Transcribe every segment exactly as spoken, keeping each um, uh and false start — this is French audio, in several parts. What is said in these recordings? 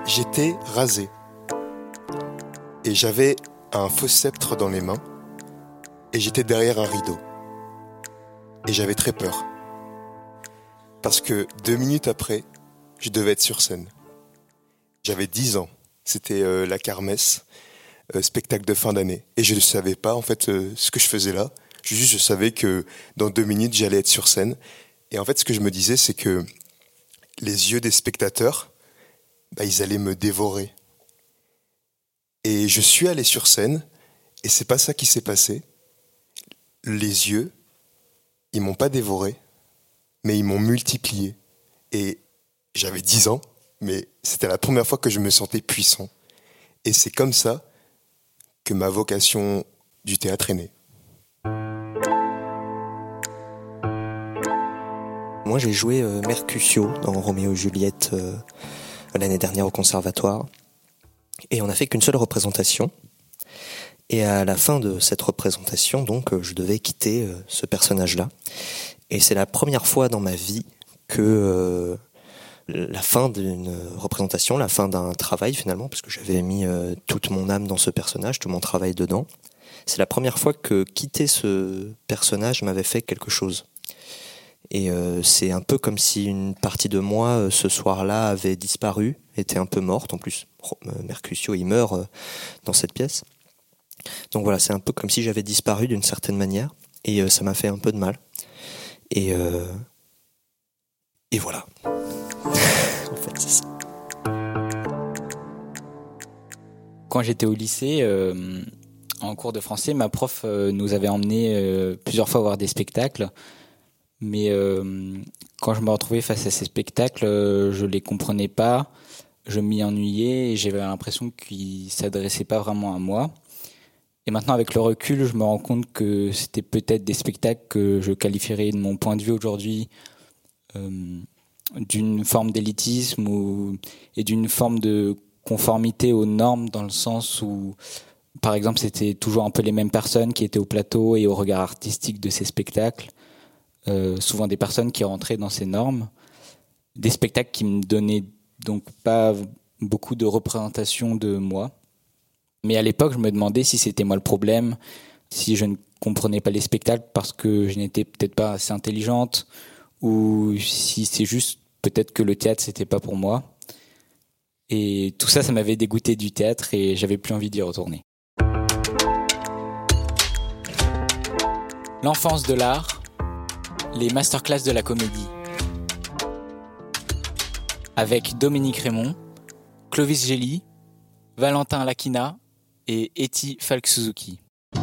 J'étais rasé et j'avais un faux sceptre dans les mains et j'étais derrière un rideau et j'avais très peur parce que deux minutes après, je devais être sur scène. J'avais dix ans, c'était euh, la kermesse, euh, spectacle de fin d'année et je ne savais pas en fait euh, ce que je faisais là. Juste, je savais que dans deux minutes, j'allais être sur scène et en fait, ce que je me disais, c'est que les yeux des spectateurs, bah, ils allaient me dévorer. Et je suis allé sur scène, et c'est pas ça qui s'est passé. Les yeux, ils m'ont pas dévoré, mais ils m'ont multiplié. Et j'avais dix ans, mais c'était la première fois que je me sentais puissant. Et c'est comme ça que ma vocation du théâtre est née. Moi, j'ai joué euh, Mercutio dans Roméo et Juliette euh, l'année dernière au conservatoire. Et on n'a fait qu'une seule représentation. Et à la fin de cette représentation, donc, euh, je devais quitter euh, ce personnage-là. Et c'est la première fois dans ma vie que euh, la fin d'une représentation, la fin d'un travail finalement, parce que j'avais mis euh, toute mon âme dans ce personnage, tout mon travail dedans. C'est la première fois que quitter ce personnage m'avait fait quelque chose. Et euh, c'est un peu comme si une partie de moi, euh, ce soir-là, avait disparu, était un peu morte. En plus, euh, Mercutio, il meurt euh, dans cette pièce. Donc voilà, c'est un peu comme si j'avais disparu d'une certaine manière. Et euh, ça m'a fait un peu de mal. Et, euh, et voilà. En fait, c'est ça. Quand j'étais au lycée, euh, en cours de français, ma prof euh, nous avait emmenés euh, plusieurs fois voir des spectacles. Mais euh, quand je me retrouvais face à ces spectacles, euh, je les comprenais pas, je m'y ennuyais et j'avais l'impression qu'ils s'adressaient pas vraiment à moi. Et maintenant, avec le recul, je me rends compte que c'était peut-être des spectacles que je qualifierais de mon point de vue aujourd'hui euh, d'une forme d'élitisme ou, et d'une forme de conformité aux normes, dans le sens où, par exemple, c'était toujours un peu les mêmes personnes qui étaient au plateau et au regard artistique de ces spectacles. Euh, souvent des personnes qui rentraient dans ces normes, des spectacles qui me donnaient donc pas beaucoup de représentation de moi. Mais à l'époque, je me demandais si c'était moi le problème, si je ne comprenais pas les spectacles parce que je n'étais peut-être pas assez intelligente, ou si c'est juste peut-être que le théâtre c'était pas pour moi. Et tout ça, ça m'avait dégoûté du théâtre et j'avais plus envie d'y retourner. L'enfance de l'art. Les masterclass de la comédie. Avec Dominique Raymond, Clovis Gély, Valentin Lakina et Eti Falk-Suzuki.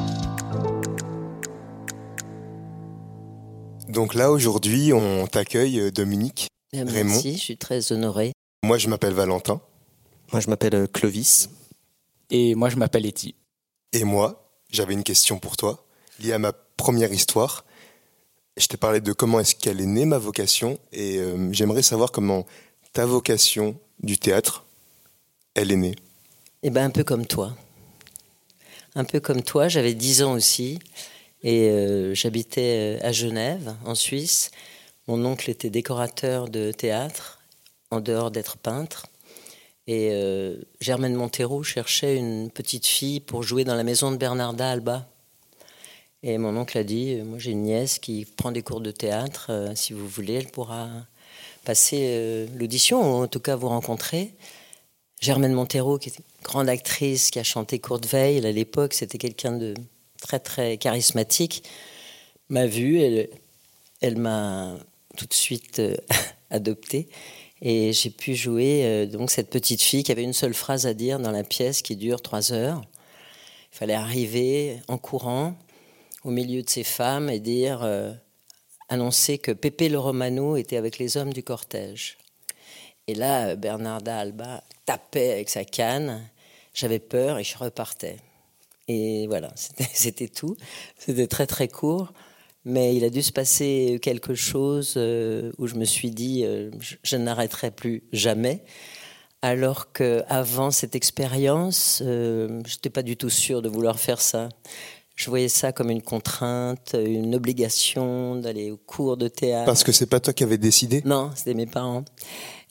Donc là, aujourd'hui, on t'accueille, Dominique Bien, Raymond. Merci, je suis très honorée. Moi, je m'appelle Valentin. Moi, je m'appelle Clovis. Et moi, je m'appelle Eti. Et moi, j'avais une question pour toi, liée à ma première histoire. Je t'ai parlé de comment est-ce qu'elle est née, ma vocation, et euh, j'aimerais savoir comment ta vocation du théâtre, elle est née. Eh ben, un peu comme toi. Un peu comme toi, j'avais dix ans aussi, et euh, j'habitais à Genève, en Suisse. Mon oncle était décorateur de théâtre, en dehors d'être peintre. Et euh, Germaine Montero cherchait une petite fille pour jouer dans la maison de Bernarda Alba. Et mon oncle a dit, moi j'ai une nièce qui prend des cours de théâtre, euh, si vous voulez, elle pourra passer euh, l'audition, ou en tout cas vous rencontrer. Germaine Montero, qui est une grande actrice, qui a chanté Kurt Weill à l'époque, c'était quelqu'un de très très charismatique, m'a vue, elle, elle m'a tout de suite euh, adoptée. Et j'ai pu jouer euh, donc cette petite fille qui avait une seule phrase à dire dans la pièce qui dure trois heures. Il fallait arriver en courant au milieu de ces femmes et dire, euh, annoncer que Pépé le Romano était avec les hommes du cortège. Et là, Bernarda Alba tapait avec sa canne. J'avais peur et je repartais. Et voilà, c'était, c'était tout. C'était très très court. Mais il a dû se passer quelque chose euh, où je me suis dit, euh, je, je n'arrêterai plus jamais. Alors qu'avant cette expérience, euh, je n'étais pas du tout sûre de vouloir faire ça. Je voyais ça comme une contrainte, une obligation d'aller au cours de théâtre. Parce que c'est pas toi qui avais décidé ? Non, c'était mes parents.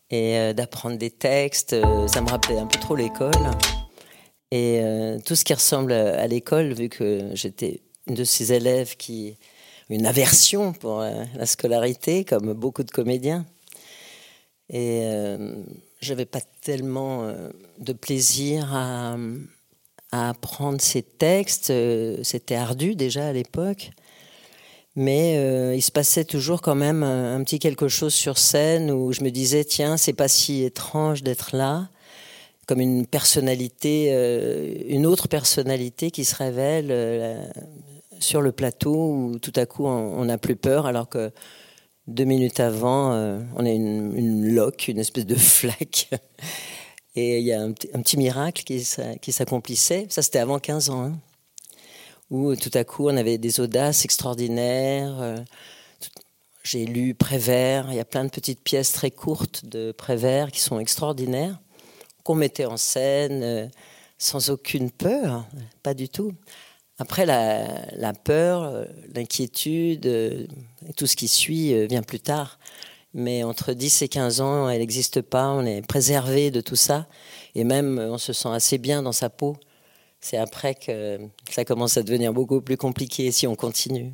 et euh, d'apprendre des textes. Euh, ça me rappelait un peu trop l'école. Et euh, tout ce qui ressemble à, à l'école, vu que j'étais une de ces élèves qui... une aversion pour euh, la scolarité, comme beaucoup de comédiens. Et euh, je n'avais pas tellement euh, de plaisir à, à apprendre ces textes. Euh, c'était ardu déjà à l'époque. Mais euh, il se passait toujours quand même un, un petit quelque chose sur scène où je me disais, tiens, c'est pas si étrange d'être là, comme une personnalité, euh, une autre personnalité qui se révèle euh, sur le plateau où tout à coup on n'a plus peur alors que deux minutes avant euh, on a une, une loque, une espèce de flaque. Et il y a un, un petit miracle qui, qui s'accomplissait. Ça, c'était avant quinze ans, hein, où tout à coup on avait des audaces extraordinaires. Euh, tout, j'ai lu Prévert, il y a plein de petites pièces très courtes de Prévert qui sont extraordinaires, qu'on mettait en scène euh, sans aucune peur, pas du tout. Après, la, la peur, l'inquiétude euh, et tout ce qui suit euh, vient plus tard. Mais entre dix et quinze ans, elle n'existe pas, on est préservé de tout ça. Et même, on se sent assez bien dans sa peau. C'est après que ça commence à devenir beaucoup plus compliqué si on continue.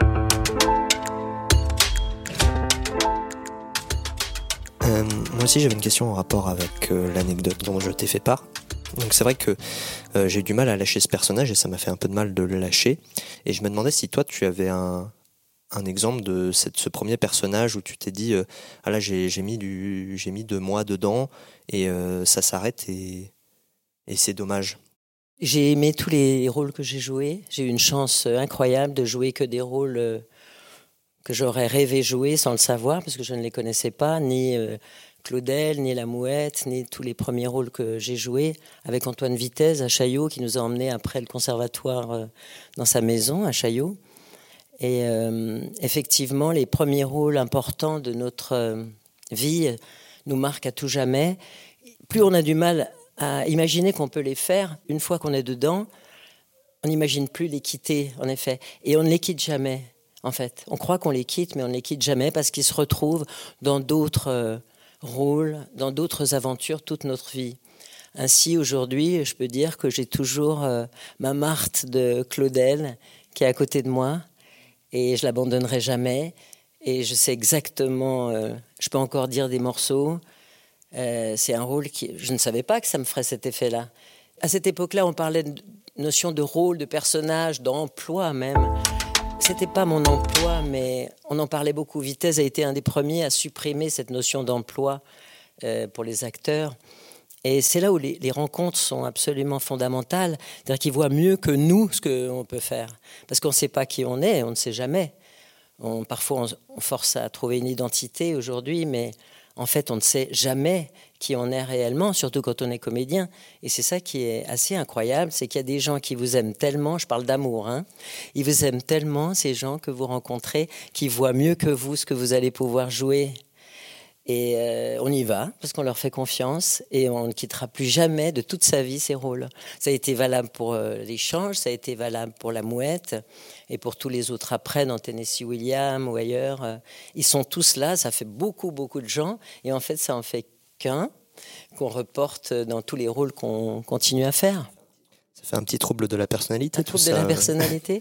Euh, moi aussi, j'avais une question en rapport avec euh, l'anecdote dont je t'ai fait part. Donc c'est vrai que euh, j'ai eu du mal à lâcher ce personnage et ça m'a fait un peu de mal de le lâcher. Et je me demandais si toi, tu avais un, un exemple de cette, ce premier personnage où tu t'es dit euh, « Ah là, j'ai, j'ai, mis du, j'ai mis de moi dedans et euh, ça s'arrête et, et c'est dommage. » J'ai aimé tous les rôles que j'ai joués. J'ai eu une chance incroyable de jouer que des rôles euh, que j'aurais rêvé jouer sans le savoir parce que je ne les connaissais pas, ni... Euh, Claudel, ni La Mouette, ni tous les premiers rôles que j'ai joués, avec Antoine Vitesse à Chaillot, qui nous a emmenés après le conservatoire dans sa maison à Chaillot. Et euh, effectivement, les premiers rôles importants de notre vie nous marquent à tout jamais. Plus on a du mal à imaginer qu'on peut les faire, une fois qu'on est dedans, on n'imagine plus les quitter, en effet. Et on ne les quitte jamais, en fait. On croit qu'on les quitte, mais on ne les quitte jamais parce qu'ils se retrouvent dans d'autres... Euh, rôle dans d'autres aventures toute notre vie. Ainsi, aujourd'hui, je peux dire que j'ai toujours euh, ma Marthe de Claudel qui est à côté de moi et je l'abandonnerai jamais. Et je sais exactement, euh, je peux encore dire des morceaux. Euh, c'est un rôle qui, je ne savais pas que ça me ferait cet effet-là. À cette époque-là, on parlait de notion de rôle, de personnage, d'emploi même. C'était pas mon emploi, mais on en parlait beaucoup. Vitesse a été un des premiers à supprimer cette notion d'emploi euh, pour les acteurs. Et c'est là où les, les rencontres sont absolument fondamentales. C'est-à-dire qu'ils voient mieux que nous ce qu'on peut faire. Parce qu'on ne sait pas qui on est, on ne sait jamais. On, parfois, on, on force à trouver une identité aujourd'hui, mais en fait, on ne sait jamais qui on est réellement, surtout quand on est comédien. Et c'est ça qui est assez incroyable, c'est qu'il y a des gens qui vous aiment tellement, je parle d'amour, hein, ils vous aiment tellement, ces gens que vous rencontrez, qui voient mieux que vous ce que vous allez pouvoir jouer. Et euh, on y va, parce qu'on leur fait confiance, et on ne quittera plus jamais de toute sa vie ces rôles. Ça a été valable pour euh, l'échange, ça a été valable pour La Mouette, et pour tous les autres après, dans Tennessee Williams ou ailleurs. Ils sont tous là, ça fait beaucoup, beaucoup de gens, et en fait, ça en fait qu'un, qu'on reporte dans tous les rôles qu'on continue à faire. Ça fait un petit trouble de la personnalité, un tout trouble ça. de la personnalité.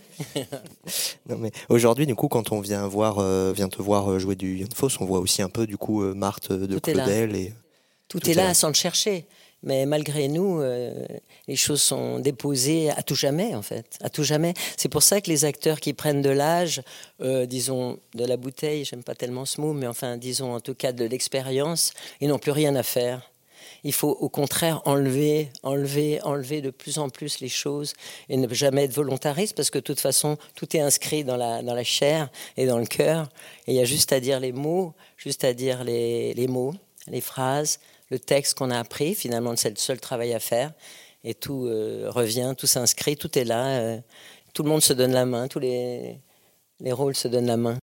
Non, mais aujourd'hui, du coup, quand on vient voir, euh, vient te voir jouer du Jan Fosse, on voit aussi un peu, du coup, euh, Marthe de tout Claudel. Est et tout, tout est là, là sans le chercher. Mais malgré nous, euh, les choses sont déposées à tout jamais, en fait. À tout jamais. C'est pour ça que les acteurs qui prennent de l'âge, euh, disons, de la bouteille, j'aime pas tellement ce mot, mais enfin, disons, en tout cas, de l'expérience, ils n'ont plus rien à faire. Il faut au contraire enlever, enlever, enlever de plus en plus les choses et ne jamais être volontariste parce que de toute façon, tout est inscrit dans la, dans la chair et dans le cœur. Et il y a juste à dire les mots, juste à dire les, les mots, les phrases, le texte qu'on a appris. Finalement, c'est le seul travail à faire. Et tout euh, revient, tout s'inscrit, tout est là. Euh, tout le monde se donne la main, tous les, les rôles se donnent la main.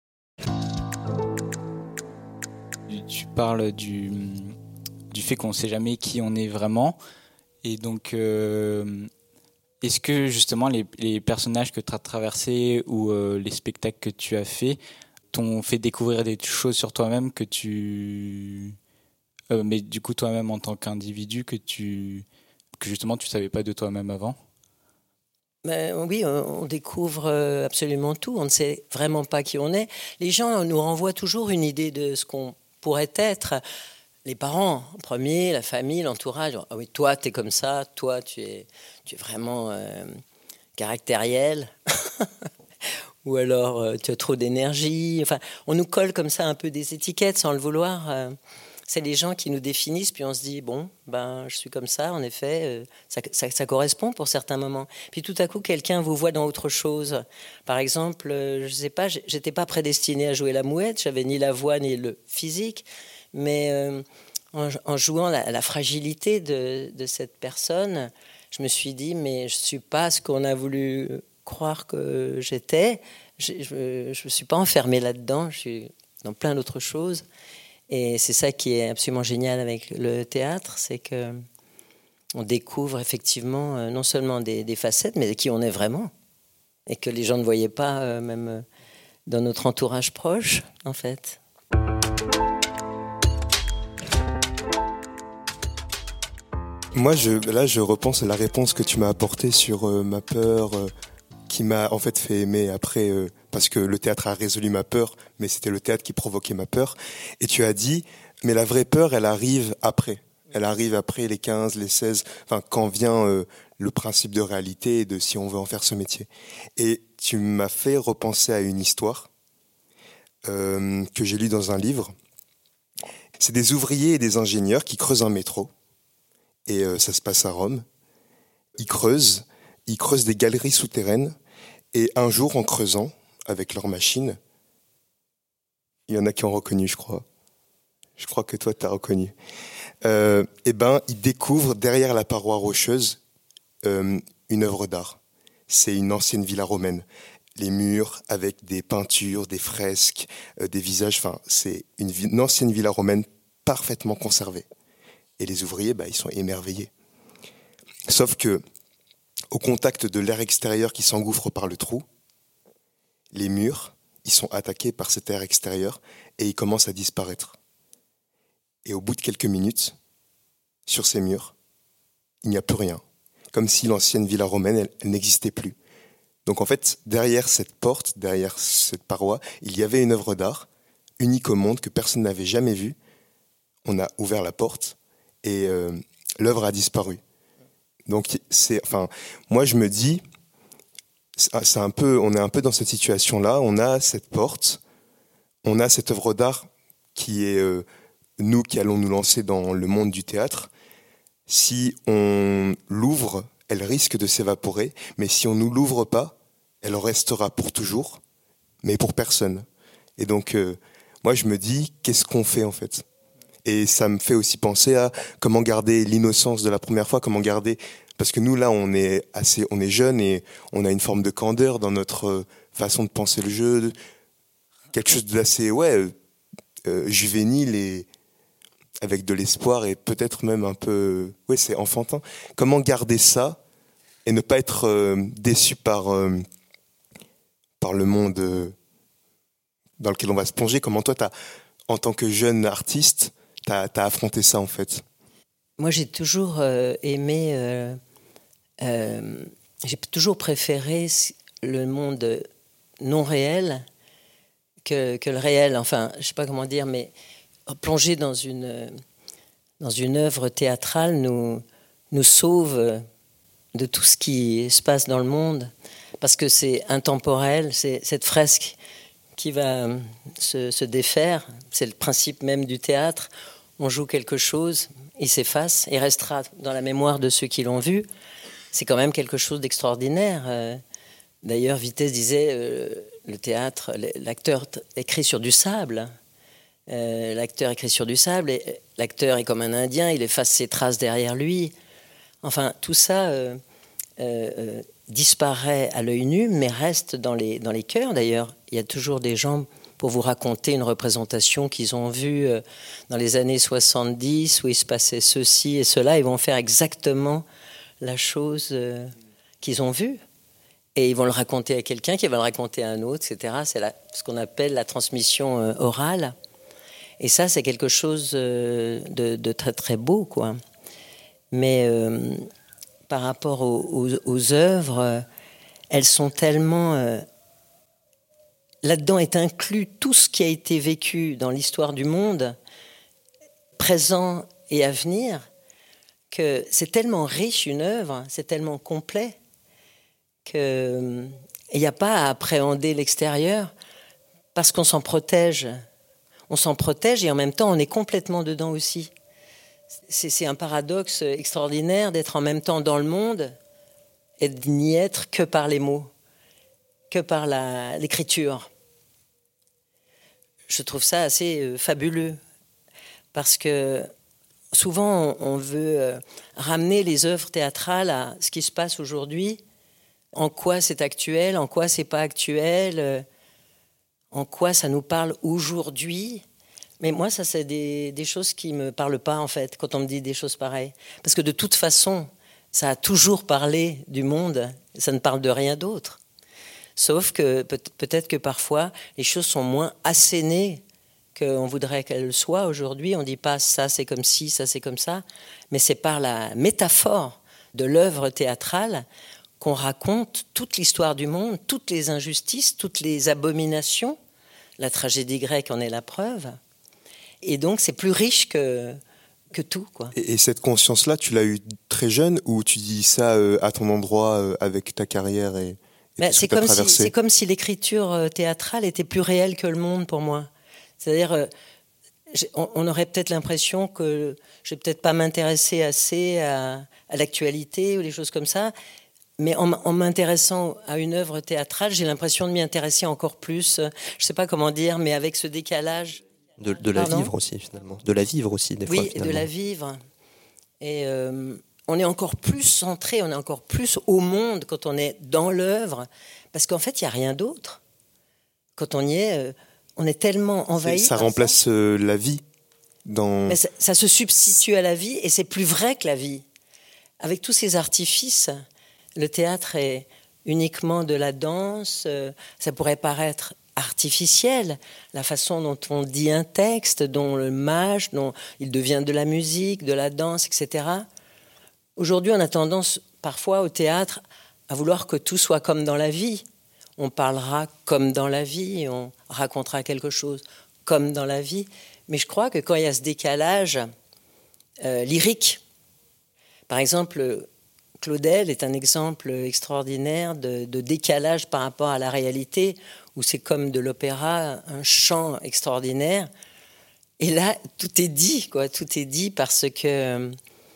Tu parles du... du fait qu'on ne sait jamais qui on est vraiment. Et donc, euh, est-ce que justement les, les personnages que tu as traversés ou euh, les spectacles que tu as faits t'ont fait découvrir des choses sur toi-même que tu Euh, mais du coup, toi-même, en tant qu'individu, que tu que justement tu savais pas de toi-même avant. Ben, oui, on, on découvre euh, absolument tout. On ne sait vraiment pas qui on est. Les gens nous renvoient toujours une idée de ce qu'on pourrait être. Les parents, en premier, la famille, l'entourage. Ah oui, toi, tu es comme ça. Toi, tu es, tu es vraiment euh, caractériel. Ou alors, euh, tu as trop d'énergie. Enfin, on nous colle comme ça un peu des étiquettes sans le vouloir. Euh, c'est les gens qui nous définissent, puis on se dit, bon, ben, je suis comme ça, en effet, euh, ça, ça, ça correspond pour certains moments. Puis tout à coup, quelqu'un vous voit dans autre chose. Par exemple, euh, je ne sais pas, j'étais pas prédestinée à jouer la mouette, j'avais ni la voix ni le physique, mais euh, en, en jouant la, la fragilité de, de cette personne, je me suis dit, mais je ne suis pas ce qu'on a voulu croire que j'étais. Je ne me suis pas enfermée là-dedans, je suis dans plein d'autres choses. Et c'est ça qui est absolument génial avec le théâtre, c'est que on découvre effectivement euh, non seulement des, des facettes, mais qui on est vraiment, et que les gens ne voyaient pas, euh, même euh, dans notre entourage proche, en fait. Moi, je, là, je repense à la réponse que tu m'as apportée sur euh, ma peur, euh, qui m'a en fait fait aimer après, euh, parce que le théâtre a résolu ma peur, mais c'était le théâtre qui provoquait ma peur. Et tu as dit, mais la vraie peur, elle arrive après. Elle arrive après les quinze, les seize, enfin, quand vient euh, le principe de réalité et de si on veut en faire ce métier. Et tu m'as fait repenser à une histoire euh, que j'ai lue dans un livre. C'est des ouvriers et des ingénieurs qui creusent un métro. Et euh, ça se passe à Rome. Ils creusent, ils creusent des galeries souterraines. Et un jour, en creusant avec leur machine, il y en a qui ont reconnu, je crois. Je crois que toi, tu as reconnu. Euh, et ben, ils découvrent derrière la paroi rocheuse euh, une œuvre d'art. C'est une ancienne villa romaine. Les murs avec des peintures, des fresques, euh, des visages. Enfin, c'est une, une ancienne villa romaine parfaitement conservée. Et les ouvriers, bah, ils sont émerveillés. Sauf que, au contact de l'air extérieur qui s'engouffre par le trou, les murs, ils sont attaqués par cet air extérieur et ils commencent à disparaître. Et au bout de quelques minutes, sur ces murs, il n'y a plus rien. Comme si l'ancienne villa romaine, elle, elle n'existait plus. Donc en fait, derrière cette porte, derrière cette paroi, il y avait une œuvre d'art, unique au monde, que personne n'avait jamais vue. On a ouvert la porte et euh, l'œuvre a disparu. Donc c'est, enfin, moi je me dis, c'est un peu, on est un peu dans cette situation-là. On a cette porte, on a cette œuvre d'art qui est euh, nous qui allons nous lancer dans le monde du théâtre. Si on l'ouvre, elle risque de s'évaporer, mais si on ne l'ouvre pas, elle restera pour toujours, mais pour personne. Et donc, euh, moi, je me dis, qu'est-ce qu'on fait en fait ? Et ça me fait aussi penser à comment garder l'innocence de la première fois, comment garder... Parce que nous, là, on est assez, on est jeunes et on a une forme de candeur dans notre façon de penser le jeu, quelque chose d'assez, ouais, euh, juvénile et avec de l'espoir et peut-être même un peu, ouais, c'est enfantin. Comment garder ça et ne pas être euh, déçu par euh, par le monde euh, dans lequel on va se plonger. Comment toi, t'as, en tant que jeune artiste, t'as, t'as affronté ça en fait? Moi, j'ai toujours euh, aimé, euh, euh, j'ai toujours préféré le monde non réel que, que le réel. Enfin, je ne sais pas comment dire, mais plonger dans une, dans une œuvre théâtrale nous, nous sauve de tout ce qui se passe dans le monde, parce que c'est intemporel, c'est cette fresque qui va se, se défaire, c'est le principe même du théâtre. On joue quelque chose, il s'efface, il restera dans la mémoire de ceux qui l'ont vu. C'est quand même quelque chose d'extraordinaire. D'ailleurs, Vitesse disait, euh, le théâtre, l'acteur écrit sur du sable. Euh, l'acteur écrit sur du sable, et l'acteur est comme un Indien, il efface ses traces derrière lui. Enfin, tout ça euh, euh, disparaît à l'œil nu, mais reste dans les, dans les cœurs. D'ailleurs, il y a toujours des gens pour vous raconter une représentation qu'ils ont vue euh, dans les années soixante-dix, où il se passait ceci et cela. Ils vont faire exactement la chose euh, qu'ils ont vue. Et ils vont le raconter à quelqu'un qui va le raconter à un autre, et cetera. C'est la, ce qu'on appelle la transmission euh, orale. Et ça, c'est quelque chose de, de très très beau, quoi. Mais euh, par rapport aux, aux, aux œuvres, elles sont tellement... Euh, là-dedans est inclus tout ce qui a été vécu dans l'histoire du monde, présent et à venir, que c'est tellement riche une œuvre, c'est tellement complet, qu'il n'y a pas à appréhender l'extérieur, parce qu'on s'en protège. On s'en protège et en même temps, on est complètement dedans aussi. C'est, c'est un paradoxe extraordinaire d'être en même temps dans le monde et de n'y être que par les mots, que par la, l'écriture. Je trouve ça assez euh, fabuleux, parce que souvent on, on veut euh, ramener les œuvres théâtrales à ce qui se passe aujourd'hui, en quoi c'est actuel, en quoi c'est pas actuel, euh, en quoi ça nous parle aujourd'hui. Mais moi, ça, c'est des, des choses qui me parlent pas, en fait, quand on me dit des choses pareilles. Parce que de toute façon, ça a toujours parlé du monde, ça ne parle de rien d'autre. Sauf que peut- peut-être que parfois, les choses sont moins assénées qu'on voudrait qu'elles le soient aujourd'hui. On ne dit pas ça, c'est comme ci, ça, c'est comme ça. Mais c'est par la métaphore de l'œuvre théâtrale qu'on raconte toute l'histoire du monde, toutes les injustices, toutes les abominations. La tragédie grecque en est la preuve. Et donc, c'est plus riche que, que tout, quoi. Et, et cette conscience-là, tu l'as eue très jeune ou tu dis ça euh, à ton endroit euh, avec ta carrière et, et Ben, tout ce c'est, que t'as comme si, traversé? c'est comme si l'écriture euh, théâtrale était plus réelle que le monde pour moi. C'est-à-dire, euh, j'ai- on, on aurait peut-être l'impression que je vais peut-être pas m'intéresser assez à, à l'actualité ou des choses comme ça, mais en, m- en m'intéressant à une œuvre théâtrale, j'ai l'impression de m'y intéresser encore plus. euh, Je sais pas comment dire, mais avec ce décalage. De, de la Pardon vivre aussi, finalement. De la vivre aussi, des fois, Oui, et de finalement. la vivre. Et euh, on est encore plus centré, on est encore plus au monde quand on est dans l'œuvre, parce qu'en fait, il n'y a rien d'autre. Quand on y est, euh, on est tellement envahi. Ça par remplace euh, la vie dans... Mais ça, ça se substitue à la vie, et c'est plus vrai que la vie. Avec tous ces artifices, le théâtre est uniquement de la danse, euh, ça pourrait paraître artificiel, la façon dont on dit un texte, dont le mâche, dont il devient de la musique, de la danse, et cetera. Aujourd'hui, on a tendance parfois au théâtre à vouloir que tout soit comme dans la vie. On parlera comme dans la vie, on racontera quelque chose comme dans la vie. Mais je crois que quand il y a ce décalage euh, lyrique, par exemple, Claudel est un exemple extraordinaire de, de décalage par rapport à la réalité, où c'est comme de l'opéra, un chant extraordinaire. Et là, tout est dit, quoi. Tout est dit parce que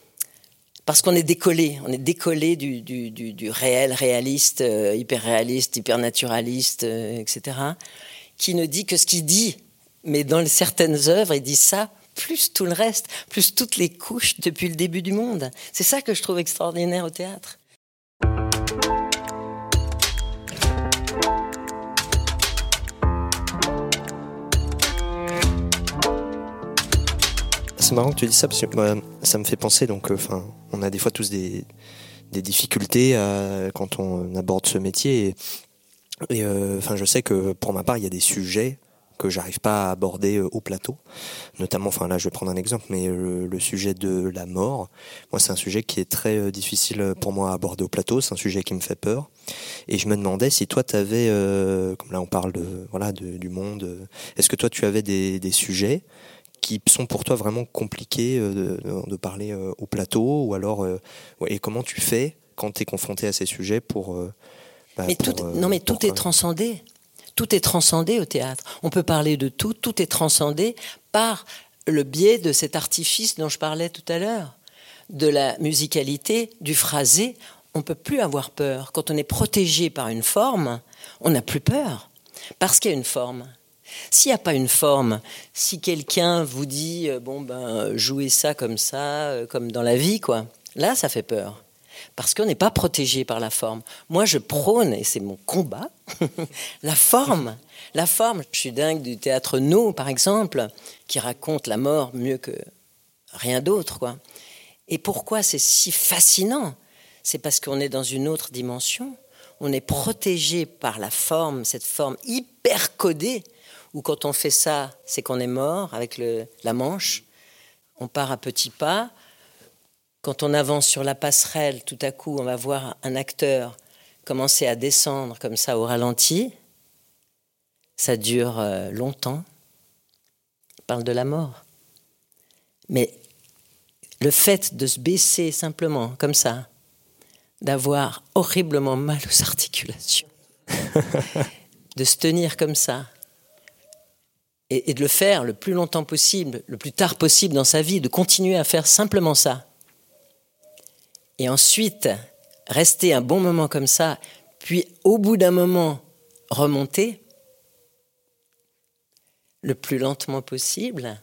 parce qu'on est décollé, on est décollé du, du, du, du réel, réaliste, euh, hyper réaliste, hyper naturaliste, euh, et cetera, qui ne dit que ce qu'il dit. Mais dans certaines œuvres, il dit ça, plus tout le reste, plus toutes les couches depuis le début du monde. C'est ça que je trouve extraordinaire au théâtre. C'est marrant que tu dis ça parce que bah, ça me fait penser donc enfin on a des fois tous des des difficultés à, quand on aborde ce métier et, et euh, enfin je sais que pour ma part il y a des sujets que j'arrive pas à aborder euh, au plateau, notamment enfin là je vais prendre un exemple mais le, le sujet de la mort, moi c'est un sujet qui est très euh, difficile pour moi à aborder au plateau, c'est un sujet qui me fait peur et je me demandais si toi tu avais euh, comme là on parle de voilà de, du monde, euh, est-ce que toi tu avais des des sujets qui sont pour toi vraiment compliqués euh, de, de parler euh, au plateau ou alors euh, ouais, et comment tu fais quand tu es confronté à ces sujets pour euh, bah, Mais pour, tout, euh, non, mais pour, tout est euh, transcendé. Tout est transcendé au théâtre. On peut parler de tout, tout est transcendé par le biais de cet artifice dont je parlais tout à l'heure, de la musicalité, du phrasé. On ne peut plus avoir peur. Quand on est protégé par une forme, on n'a plus peur, parce qu'il y a une forme. S'il n'y a pas une forme, si quelqu'un vous dit euh, bon ben jouez ça comme ça, euh, comme dans la vie, quoi, là ça fait peur. Parce qu'on n'est pas protégé par la forme. Moi, je prône, et c'est mon combat, la forme. La forme. Je suis dingue du théâtre No, par exemple, qui raconte la mort mieux que rien d'autre, quoi. Et pourquoi c'est si fascinant ? C'est parce qu'on est dans une autre dimension. On est protégé par la forme, cette forme hyper codée, où quand on fait ça, c'est qu'on est mort avec le, la manche. On part à petits pas. Quand on avance sur la passerelle, tout à coup, on va voir un acteur commencer à descendre comme ça au ralenti. Ça dure euh, longtemps. On parle de la mort. Mais le fait de se baisser simplement comme ça, d'avoir horriblement mal aux articulations, de se tenir comme ça, et, et de le faire le plus longtemps possible, le plus tard possible dans sa vie, de continuer à faire simplement ça. Et ensuite, rester un bon moment comme ça, puis au bout d'un moment, remonter, le plus lentement possible.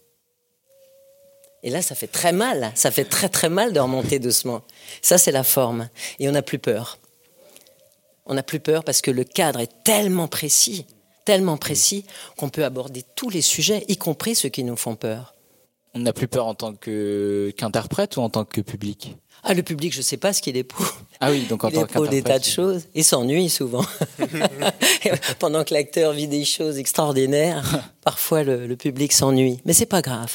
Et là, ça fait très mal. Ça fait très, très mal de remonter doucement. Ça, c'est la forme. Et on n'a plus peur. On n'a plus peur parce que le cadre est tellement précis, tellement précis, qu'on peut aborder tous les sujets, y compris ceux qui nous font peur. On n'a plus peur en tant que, qu'interprète ou en tant que public ? Ah, le public, je ne sais pas ce qu'il est pour. Ah oui, donc en il tant est pour des qu'interprète. tas de choses. Il s'ennuie souvent. Pendant que l'acteur vit des choses extraordinaires, parfois le, le public s'ennuie. Mais c'est pas grave.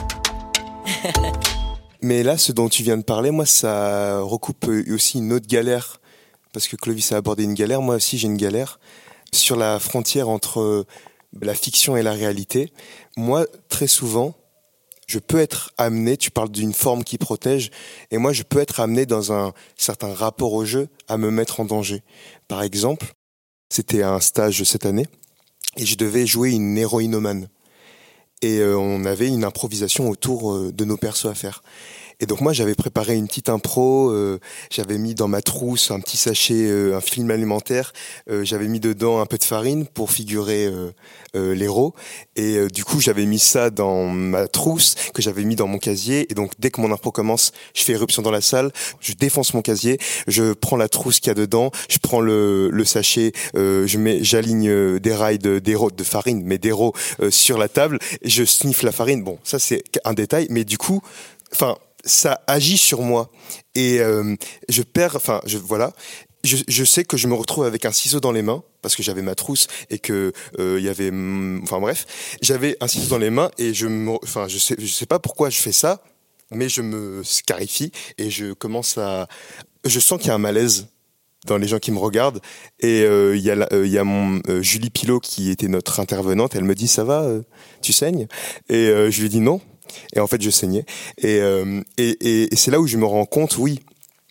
Mais là, ce dont tu viens de parler, moi, ça recoupe aussi une autre galère. Parce que Clovis a abordé une galère. Moi aussi, j'ai une galère. Sur la frontière entre la fiction et la réalité. Moi, très souvent, je peux être amené, tu parles d'une forme qui protège, et moi, je peux être amené dans un certain rapport au jeu à me mettre en danger. Par exemple, c'était un stage cette année, et je devais jouer une héroïnomane. Et euh, on avait une improvisation autour euh, de nos persos à faire. Et donc moi, j'avais préparé une petite impro, euh, j'avais mis dans ma trousse un petit sachet, euh, un film alimentaire, euh, j'avais mis dedans un peu de farine pour figurer euh, euh, l'héros. Et euh, du coup, j'avais mis ça dans ma trousse, que j'avais mis dans mon casier. Et donc, dès que mon impro commence, je fais éruption dans la salle, je défonce mon casier, je prends la trousse qu'il y a dedans, je prends le, le sachet, euh, je mets, j'aligne euh, des rails de, d'héros, de farine, mais d'héros euh, sur la table, et je sniffe la farine. Bon, ça c'est un détail, mais du coup, enfin... ça agit sur moi et euh, je perds, enfin je voilà, je, je sais que je me retrouve avec un ciseau dans les mains parce que j'avais ma trousse et que il euh, y avait, enfin bref, j'avais un ciseau dans les mains et je me, enfin je sais, je sais pas pourquoi je fais ça, mais je me scarifie et je commence à, je sens qu'il y a un malaise dans les gens qui me regardent et il euh, y a il euh, y a mon euh, Julie Pilot qui était notre intervenante, elle me dit ça va, euh, tu saignes et euh, je lui dis non. Et en fait, je saignais. Et, euh, et, et, et c'est là où je me rends compte, oui.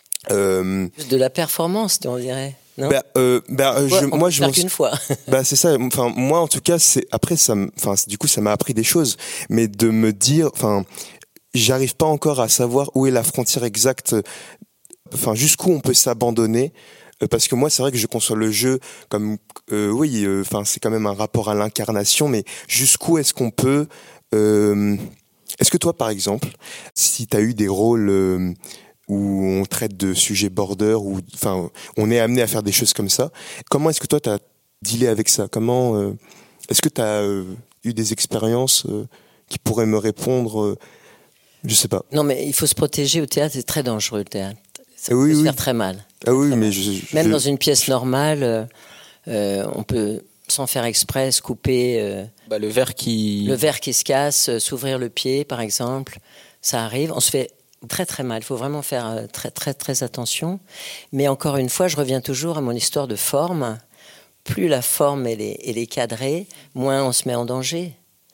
Euh, de la performance, on dirait. Non bah, euh, bah, ouais, je, on moi, peut je faire m'en... qu'une fois. Bah, c'est ça. Enfin, moi, en tout cas, c'est après, ça, enfin, du coup, ça m'a appris des choses. Mais de me dire, enfin, j'arrive pas encore à savoir où est la frontière exacte. Enfin, jusqu'où on peut s'abandonner. Parce que moi, c'est vrai que je conçois le jeu comme, euh, oui, enfin, euh, c'est quand même un rapport à l'incarnation. Mais jusqu'où est-ce qu'on peut euh, Est-ce que toi, par exemple, si tu as eu des rôles euh, où on traite de sujets border, où enfin, on est amené à faire des choses comme ça, comment est-ce que toi, tu as dealé avec ça ? Comment euh, est-ce que tu as euh, eu des expériences euh, qui pourraient me répondre euh, Je sais pas. Non, mais il faut se protéger au théâtre, c'est très dangereux le théâtre. Ça oui, peut oui. se faire très mal. Ah oui, très mais mal. je, je, Même je... dans une pièce normale, euh, euh, on peut... sans faire exprès, se couper euh, bah, le verre qui le verre qui se casse, euh, s'ouvrir le pied, par exemple, ça arrive. On se fait très très mal. Il faut vraiment faire euh, très très très attention. Mais encore une fois, je reviens toujours à mon histoire de forme. Plus la forme elle est, elle est cadrée, moins on se met en danger.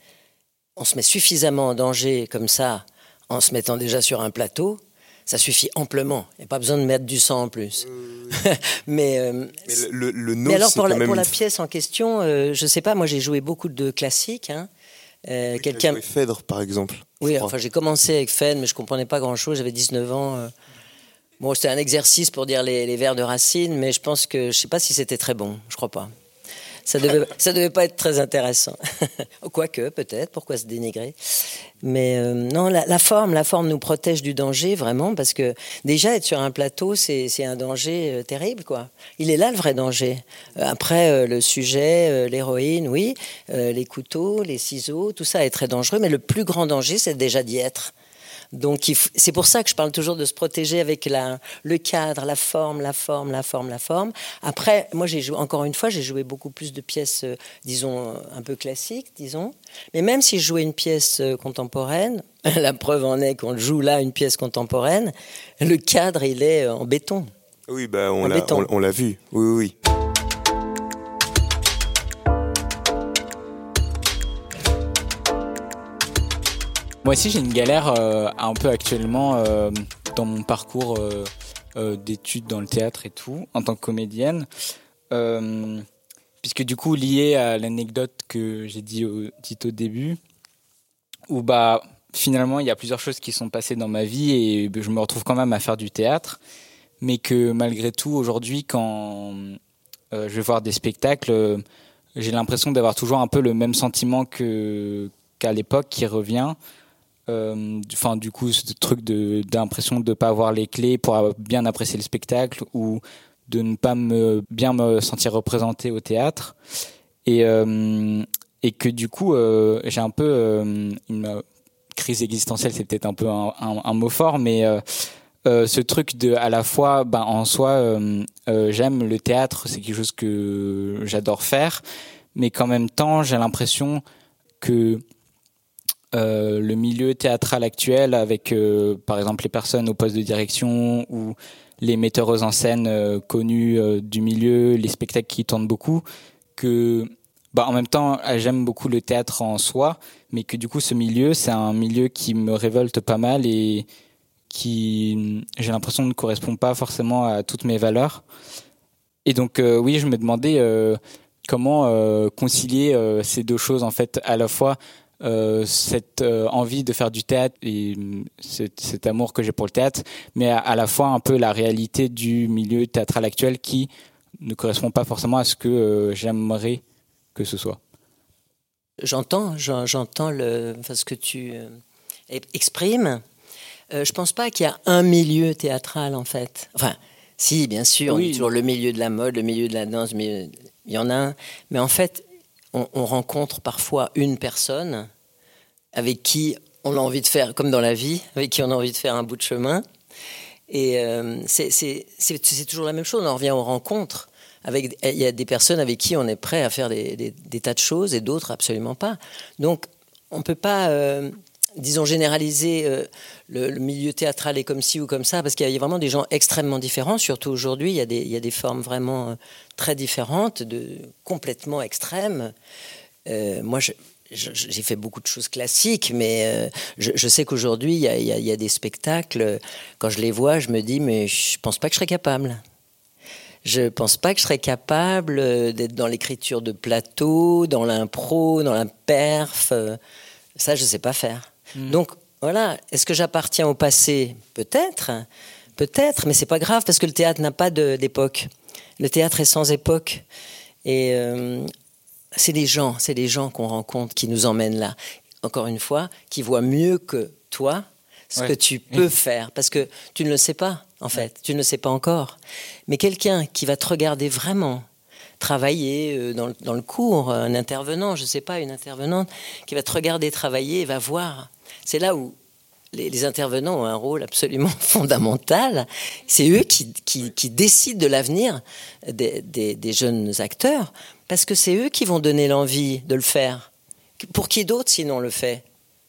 On se met suffisamment en danger comme ça, en se mettant déjà sur un plateau. Ça suffit amplement. Il n'y a pas besoin de mettre du sang en plus. Euh... mais, euh, mais le, le, le no, mais alors pour, c'est la, quand même pour la une... pièce en question, euh, je ne sais pas, moi j'ai joué beaucoup de classiques. Hein. Euh, oui, quelqu'un... joué Phèdre, par exemple. Oui, enfin j'ai commencé avec Phèdre, mais je ne comprenais pas grand-chose. J'avais dix-neuf ans. Euh... Bon, c'était un exercice pour dire les, les vers de Racine, mais je pense que, je ne sais pas si c'était très bon. Je ne crois pas. Ça devait, ça devait pas être très intéressant. Quoique, peut-être, pourquoi se dénigrer ? Mais euh, non, la, la forme, la forme nous protège du danger, vraiment, parce que déjà, être sur un plateau, c'est, c'est un danger euh, terrible, quoi. Il est là, le vrai danger. Euh, après, euh, le sujet, euh, l'héroïne, oui, euh, les couteaux, les ciseaux, tout ça est très dangereux, mais le plus grand danger, c'est déjà d'y être. Donc, il f- c'est pour ça que je parle toujours de se protéger avec la, le cadre, la forme, la forme, la forme, la forme. Après, moi, j'ai joué, encore une fois, j'ai joué beaucoup plus de pièces, euh, disons, un peu classiques, disons. Mais même si je jouais une pièce euh, contemporaine, la preuve en est qu'on joue là une pièce contemporaine, le cadre, il est en béton. Oui, bah, on, En l'a, béton. on, on l'a vu. Oui, oui, oui. Moi aussi, j'ai une galère euh, un peu actuellement euh, dans mon parcours euh, euh, d'études dans le théâtre et tout, en tant que comédienne. Euh, puisque du coup, lié à l'anecdote que j'ai dit au, dit au début, où bah, finalement, il y a plusieurs choses qui sont passées dans ma vie et je me retrouve quand même à faire du théâtre. Mais que malgré tout, aujourd'hui, quand euh, je vais voir des spectacles, euh, j'ai l'impression d'avoir toujours un peu le même sentiment que, qu'à l'époque qui revient. Enfin, euh, du coup, ce truc de, d'impression de ne pas avoir les clés pour bien apprécier le spectacle ou de ne pas me, bien me sentir représenté au théâtre. Et, euh, et que du coup, euh, j'ai un peu euh, une crise existentielle, c'est peut-être un peu un, un, un mot fort, mais euh, euh, ce truc de, à la fois, ben, en soi, euh, euh, j'aime le théâtre, c'est quelque chose que j'adore faire, mais qu'en même temps, j'ai l'impression que Euh, le milieu théâtral actuel avec euh, par exemple les personnes au poste de direction ou les metteuses en scène euh, connues euh, du milieu, les spectacles qui tournent beaucoup, que bah, en même temps j'aime beaucoup le théâtre en soi, mais que du coup ce milieu c'est un milieu qui me révolte pas mal et qui j'ai l'impression ne correspond pas forcément à toutes mes valeurs. Et donc euh, oui, je me demandais euh, comment euh, concilier euh, ces deux choses en fait, à la fois Euh, cette euh, envie de faire du théâtre et cet, cet amour que j'ai pour le théâtre, mais à, à la fois un peu la réalité du milieu théâtral actuel qui ne correspond pas forcément à ce que euh, j'aimerais que ce soit. J'entends, j'entends le, enfin, ce que tu euh, exprimes. Euh, je pense pas qu'il y a un milieu théâtral en fait. Enfin, si, bien sûr, oui. On dit toujours le milieu de la mode, le milieu de la danse, mais il y en a un. Mais en fait, on, on rencontre parfois une personne avec qui on a envie de faire, comme dans la vie, avec qui on a envie de faire un bout de chemin. Et euh, c'est, c'est, c'est, c'est toujours la même chose. On en revient aux rencontres. Avec, il y a des personnes avec qui on est prêt à faire des, des, des tas de choses et d'autres absolument pas. Donc, on ne peut pas, euh, disons, généraliser euh, le, le milieu théâtral est comme ci ou comme ça, parce qu'il y a vraiment des gens extrêmement différents. Surtout aujourd'hui, il y a des, il y a des formes vraiment euh, très différentes, de, complètement extrêmes. Euh, moi, je... J'ai fait beaucoup de choses classiques, mais euh, je, je sais qu'aujourd'hui, il y a, il y a, il y a des spectacles, quand je les vois, je me dis, mais je ne pense pas que je serais capable. Je ne pense pas que je serais capable d'être dans l'écriture de plateau, dans l'impro, dans la perf. Ça, je ne sais pas faire. Mmh. Donc, voilà. Est-ce que j'appartiens au passé ? Peut-être. Peut-être, mais ce n'est pas grave, parce que le théâtre n'a pas de, d'époque. Le théâtre est sans époque. Et... Euh, C'est les gens, c'est les gens qu'on rencontre qui nous emmènent là. Encore une fois, qui voient mieux que toi ce ouais. que tu peux oui. faire. Parce que tu ne le sais pas, en fait. Ouais. Tu ne le sais pas encore. Mais quelqu'un qui va te regarder vraiment travailler dans le, dans le cours, un intervenant, je ne sais pas, une intervenante, qui va te regarder travailler et va voir. C'est là où les, les intervenants ont un rôle absolument fondamental. C'est eux qui, qui, qui décident de l'avenir des, des, des jeunes acteurs. Parce que c'est eux qui vont donner l'envie de le faire. Pour qui d'autre, sinon, le fait ?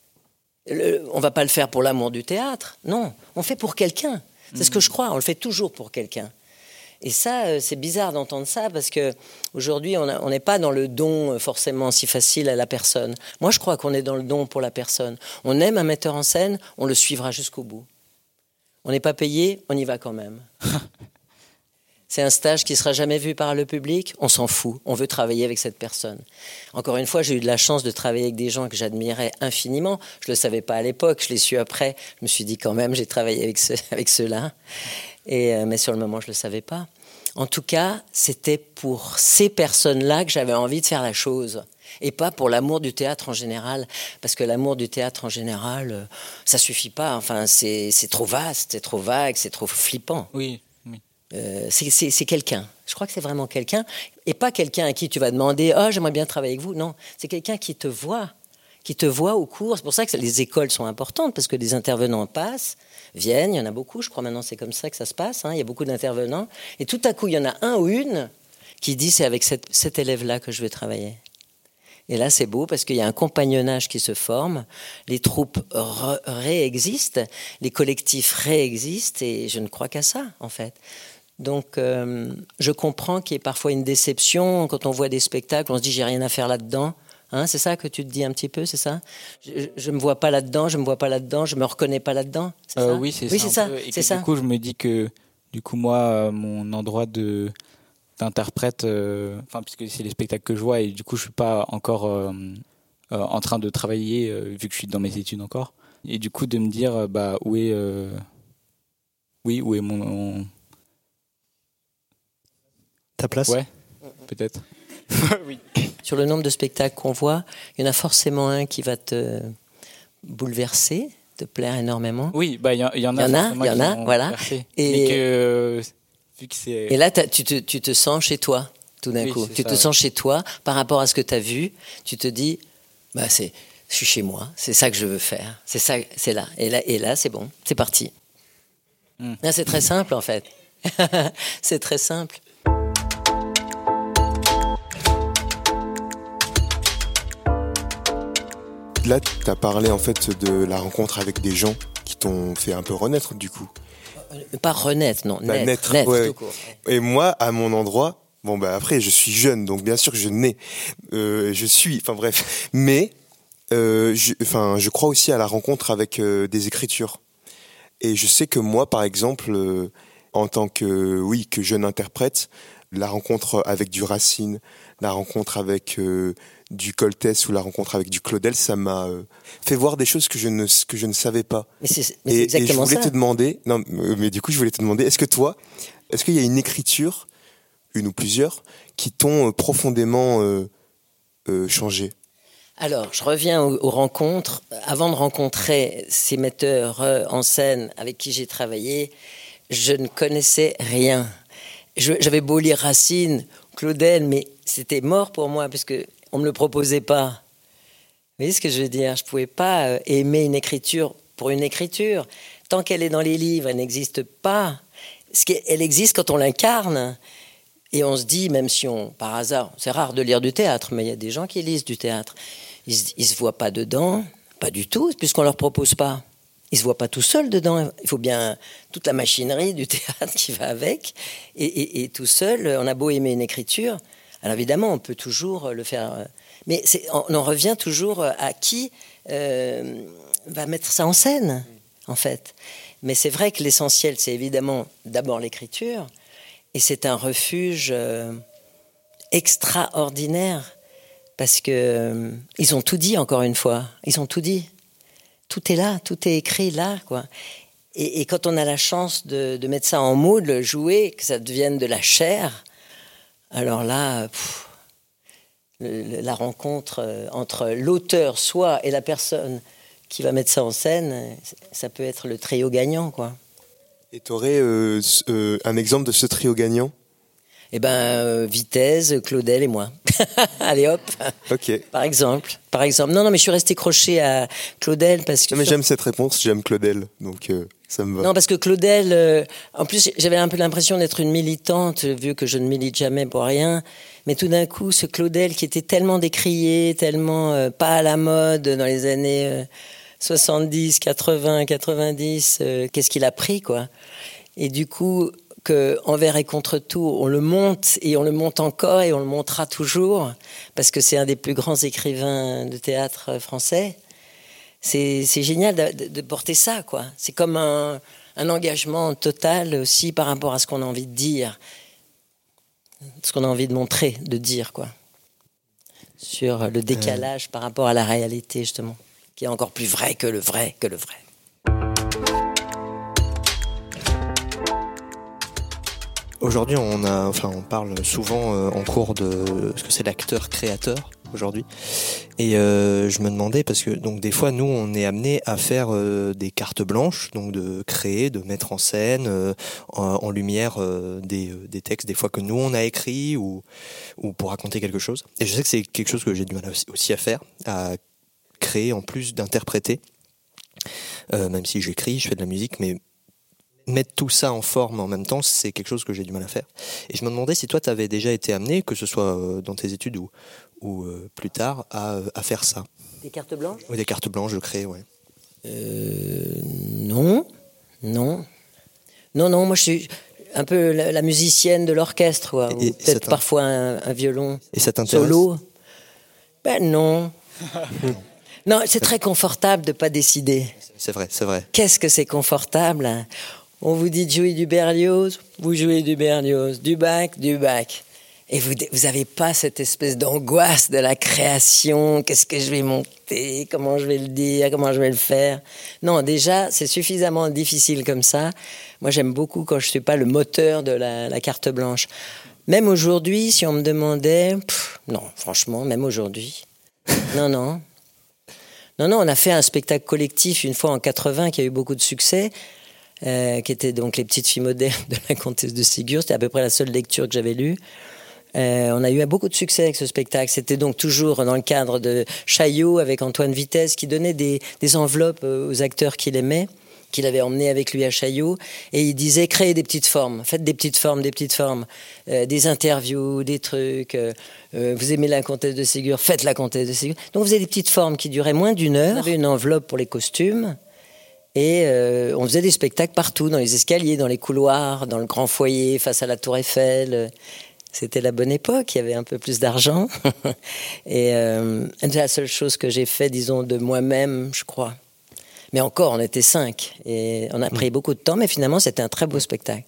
le, On ne va pas le faire pour l'amour du théâtre. Non, on fait pour quelqu'un. C'est mmh. ce que je crois, on le fait toujours pour quelqu'un. Et ça, c'est bizarre d'entendre ça, parce qu'aujourd'hui, on n'est pas dans le don forcément si facile à la personne. Moi, je crois qu'on est dans le don pour la personne. On aime un metteur en scène, on le suivra jusqu'au bout. On n'est pas payé, on y va quand même. C'est un stage qui ne sera jamais vu par le public, on s'en fout, on veut travailler avec cette personne. Encore une fois, j'ai eu de la chance de travailler avec des gens que j'admirais infiniment. Je ne le savais pas à l'époque, je l'ai su après. Je me suis dit quand même, j'ai travaillé avec, ce, avec ceux-là. Et, euh, mais sur le moment, je ne le savais pas. En tout cas, c'était pour ces personnes-là que j'avais envie de faire la chose. Et pas pour l'amour du théâtre en général. Parce que l'amour du théâtre en général, ça ne suffit pas. Enfin, c'est, c'est trop vaste, c'est trop vague, c'est trop flippant. Oui. Euh, c'est, c'est, c'est quelqu'un. Je crois que c'est vraiment quelqu'un. Et pas quelqu'un à qui tu vas demander « Ah, oh, j'aimerais bien travailler avec vous ». Non, c'est quelqu'un qui te voit, qui te voient au cours. C'est pour ça que les écoles sont importantes, parce que des intervenants passent, viennent, il y en a beaucoup, je crois maintenant c'est comme ça que ça se passe, hein, il y a beaucoup d'intervenants, et tout à coup il y en a un ou une qui dit c'est avec cette, cet élève-là que je vais travailler. Et là, c'est beau parce qu'il y a un compagnonnage qui se forme, les troupes re- réexistent, les collectifs réexistent, et je ne crois qu'à ça, en fait. Donc, euh, je comprends qu'il y ait parfois une déception quand on voit des spectacles, on se dit, j'ai rien à faire là-dedans. Hein, c'est ça que tu te dis un petit peu, c'est ça ? Je ne me vois pas là-dedans, je ne me vois pas là-dedans, je ne me reconnais pas là-dedans. C'est euh, ça ? Oui, c'est oui, ça. C'est ça. Et c'est que, ça. Du coup, je me dis que, du coup, moi, mon endroit de... d'interprète, euh, enfin puisque c'est les spectacles que je vois et du coup je suis pas encore euh, euh, en train de travailler euh, vu que je suis dans mes études encore et du coup de me dire euh, bah où est euh, oui où est mon, mon... Ta place. Ouais, peut-être. Oui. Sur le nombre de spectacles qu'on voit, il y en a forcément un qui va te bouleverser, te plaire énormément. Oui, bah il y, y en a. Il y en a, il y en a, voilà. Et mais que, vu que c'est... Et là, tu te, tu te sens chez toi, tout d'un oui, coup. Tu ça, te ouais. sens chez toi par rapport à ce que tu as vu. Tu te dis, bah, c'est, je suis chez moi, c'est ça que je veux faire. C'est ça, c'est là. Et là, et là c'est bon, c'est parti. Mm. Là, c'est très simple, en fait. C'est très simple. Là, tu as parlé en fait de la rencontre avec des gens qui t'ont fait un peu renaître du coup. Pas renaître, non, bah, naître, naître, naître ouais. tout court. Et moi, à mon endroit, bon bah après, je suis jeune, donc bien sûr que je nais, euh, je suis, enfin bref, mais euh, je, enfin, je crois aussi à la rencontre avec euh, des écritures. Et je sais que moi, par exemple, euh, en tant que, oui, que jeune interprète, la rencontre avec du Racine, la rencontre avec euh, du Coltès ou la rencontre avec du Claudel, ça m'a euh, fait voir des choses que je ne que je ne savais pas. Mais c'est, mais et, c'est exactement et je voulais ça. te demander, non, mais du coup, je voulais te demander, est-ce que toi, est-ce qu'il y a une écriture, une ou plusieurs, qui t'ont profondément euh, euh, changé ? Alors, je reviens aux, aux rencontres. Avant de rencontrer ces metteurs euh, en scène avec qui j'ai travaillé, je ne connaissais rien. Je, j'avais beau lire Racine, Claudel, mais c'était mort pour moi parce que on me le proposait pas. Vous voyez ce que je veux dire ? Je pouvais pas euh, aimer une écriture pour une écriture. Tant qu'elle est dans les livres, elle n'existe pas. Ce qui, elle existe quand on l'incarne. Et on se dit, même si on, par hasard, c'est rare de lire du théâtre, mais il y a des gens qui lisent du théâtre. Ils ne se voient pas dedans, pas du tout, puisqu'on ne leur propose pas. Ils ne se voient pas tout seuls dedans. Il faut bien toute la machinerie du théâtre qui va avec. Et, et, et tout seul, on a beau aimer une écriture. Alors évidemment, on peut toujours le faire. Mais c'est, on en revient toujours à qui euh, va mettre ça en scène, en fait. Mais c'est vrai que l'essentiel, c'est évidemment d'abord l'écriture. Et c'est un refuge euh, extraordinaire. Parce que euh, ils ont tout dit, encore une fois. Ils ont tout dit. Tout est là, tout est écrit là, quoi. Et, et quand on a la chance de, de mettre ça en mots, de le jouer, que ça devienne de la chair, alors là, pff, le, la rencontre entre l'auteur, soi, et la personne qui va mettre ça en scène, ça peut être le trio gagnant, quoi. Et tu aurais euh, euh, un exemple de ce trio gagnant ? Eh ben, euh, Vitesse, Claudel et moi. Allez hop. Ok. Par exemple. Par exemple. Non, non, mais je suis resté croché à Claudel parce que. Non, mais j'aime cette réponse, j'aime Claudel, donc euh, ça me va. Non, parce que Claudel, euh, en plus, j'avais un peu l'impression d'être une militante, vu que je ne milite jamais pour rien. Mais tout d'un coup, ce Claudel qui était tellement décrié, tellement euh, pas à la mode dans les années euh, soixante-dix, quatre-vingts, quatre-vingt-dix, euh, qu'est-ce qu'il a pris, quoi. Et du coup, que envers et contre tout, on le monte et on le monte encore et on le montera toujours parce que c'est un des plus grands écrivains de théâtre français. C'est, c'est génial de, de porter ça, quoi. C'est comme un, un engagement total aussi par rapport à ce qu'on a envie de dire, ce qu'on a envie de montrer, de dire, quoi. Sur le décalage euh... par rapport à la réalité, justement, qui est encore plus vrai que le vrai, que le vrai. Aujourd'hui, on a, enfin, on parle souvent euh, en cours de ce que c'est l'acteur-créateur aujourd'hui. Et euh, je me demandais parce que donc des fois, nous, on est amené à faire euh, des cartes blanches, donc de créer, de mettre en scène, euh, en, en lumière euh, des, des textes, des fois que nous on a écrit ou ou pour raconter quelque chose. Et je sais que c'est quelque chose que j'ai du mal aussi à faire, à créer en plus d'interpréter. Euh, même si j'écris, je fais de la musique, mais mettre tout ça en forme en même temps, c'est quelque chose que j'ai du mal à faire. Et je me demandais si toi, tu avais déjà été amené, que ce soit dans tes études ou, ou euh, plus tard, à, à faire ça. Des cartes blanches ? Oui, des cartes blanches de créer, ouais. Euh, non, non. Non, non, moi je suis un peu la, la musicienne de l'orchestre, quoi, ou peut-être parfois un, un violon et ça t'intéresse solo. Ben non. Non, c'est très confortable de ne pas décider. C'est vrai, c'est vrai. Qu'est-ce que c'est confortable ? On vous dit de jouer du Berlioz, vous jouez du Berlioz, du Bach, du Bach. Et vous vous avez pas cette espèce d'angoisse de la création. Qu'est-ce que je vais monter ? Comment je vais le dire ? Comment je vais le faire ? Non, déjà, c'est suffisamment difficile comme ça. Moi, j'aime beaucoup quand je suis pas le moteur de la, la carte blanche. Même aujourd'hui, si on me demandait... Pff, non, franchement, même aujourd'hui. Non, non. Non, non, on a fait un spectacle collectif une fois en quatre-vingts qui a eu beaucoup de succès, euh, qui était donc Les Petites Filles modernes de la Comtesse de Ségur. C'était à peu près la seule lecture que j'avais lue. Euh, on a eu beaucoup de succès avec ce spectacle. C'était donc toujours dans le cadre de Chaillot avec Antoine Vitesse qui donnait des, des enveloppes aux acteurs qu'il aimait, qu'il avait emmenés avec lui à Chaillot, et il disait créez des petites formes, faites des petites formes, des petites formes, euh, des interviews, des trucs. Euh, euh, vous aimez la Comtesse de Ségur, faites la Comtesse de Ségur. Donc vous avez des petites formes qui duraient moins d'une heure. On avait une enveloppe pour les costumes. Et euh, on faisait des spectacles partout, dans les escaliers, dans les couloirs, dans le grand foyer, face à la Tour Eiffel. C'était la bonne époque, il y avait un peu plus d'argent. Et euh, c'est la seule chose que j'ai fait, disons, de moi-même, je crois. Mais encore, on était cinq. Et on a pris beaucoup de temps, mais finalement, c'était un très beau spectacle.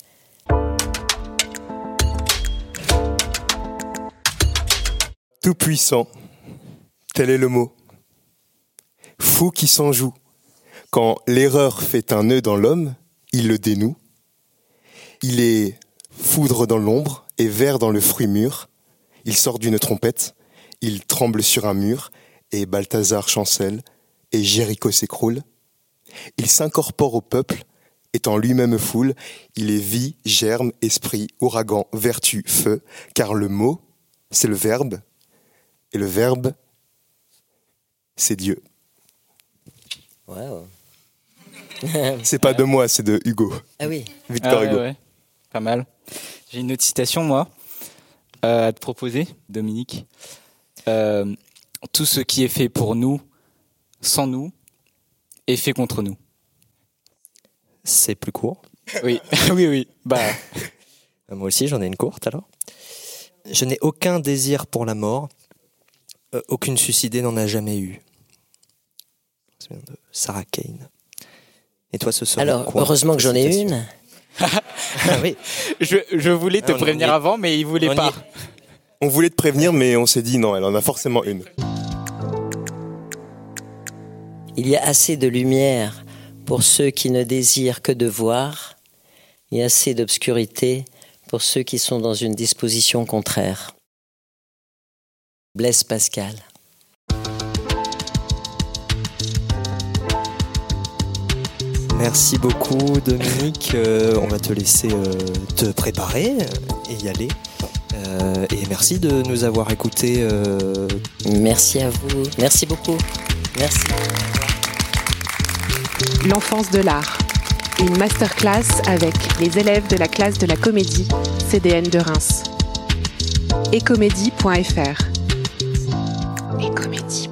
Tout-puissant, tel est le mot. Fou qui s'en joue. Quand l'erreur fait un nœud dans l'homme, il le dénoue. Il est foudre dans l'ombre et vert dans le fruit mûr. Il sort d'une trompette, il tremble sur un mur, et Balthazar chancelle, et Jéricho s'écroule. Il s'incorpore au peuple, étant lui-même foule, il est vie, germe, esprit, ouragan, vertu, feu, car le mot, c'est le verbe, et le verbe, c'est Dieu. Waouh. C'est pas de moi, c'est de Hugo. Ah oui. Victor ah ouais, Hugo. Ouais. Pas mal. J'ai une autre citation, moi, euh, à te proposer, Dominique. Euh, tout ce qui est fait pour nous, sans nous, est fait contre nous. C'est plus court. Oui, oui, oui. Bah. Moi aussi, j'en ai une courte, alors. Je n'ai aucun désir pour la mort. Euh, aucune suicidée n'en a jamais eu. C'est de Sarah Kane. Et toi, ce serait Alors, quoi, heureusement que j'en ai citation une. Ah oui. Je, je voulais te Ah, prévenir y... avant, mais il voulait on pas. On voulait te prévenir, mais on s'est dit non, elle en a forcément une. Il y a assez de lumière pour ceux qui ne désirent que de voir. Il y a assez d'obscurité pour ceux qui sont dans une disposition contraire. Blaise Pascal. Merci beaucoup, Dominique. Euh, on va te laisser euh, te préparer et y aller. Euh, et merci de nous avoir écoutés. Euh... Merci à vous. Merci beaucoup. Merci. L'enfance de l'art. Une masterclass avec les élèves de la classe de la comédie C D N de Reims. ecomédie point f r. Ecomédie.